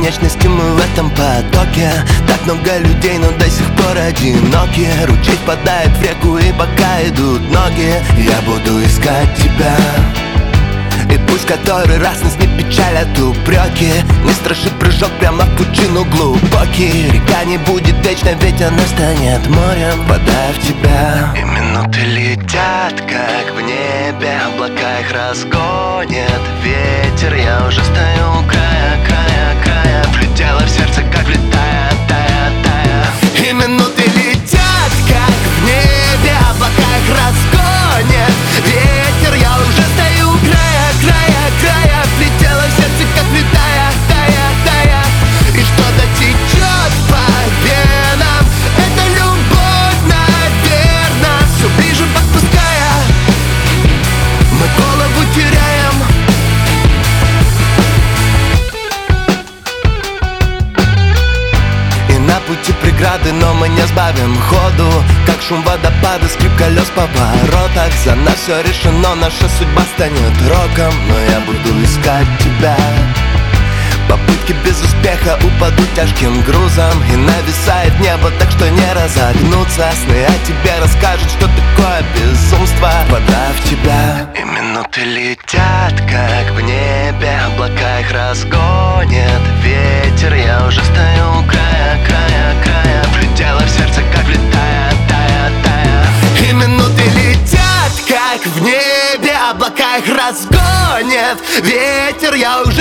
бесконечности мы в этом потоке. Так много людей, но до сих пор одиноки. Ручей впадает в реку, и пока идут ноги, я буду искать тебя. И пусть который раз нас не печалят упреки, не страшит прыжок прямо в пучину глубокий. Река не будет вечной, ведь она станет морем, вода в тебя. И минуты летят, как в небе, облака их разгонят ветер. Я уже стою у края, влетела в сердце, как влетая, тая. И минуты летят, как в небе, облака их разгонят ветер. Я уже стою у края, влетела в сердце, как влетая, тая. И что-то течет по венам, это любовь, наверно. Все ближе подпуская, мы голову теряем. И на пути преграды, но мы не сбавим ходу. Как шум водопада, скрип колес в поворотах. За нас все решено, наша судьба станет роком. Но я буду искать тебя. Попытки без успеха упадут тяжким грузом, и нависает небо, так что не разогнуться. Сны о тебе расскажут, что такое безумство, вода в тебя. И минуты летят, как в небе, облака их разгонят ветер. Я уже стою у края, влетела в сердце, как влетая, тая. И минуты летят, как в небе, облака их разгонят ветер. Я уже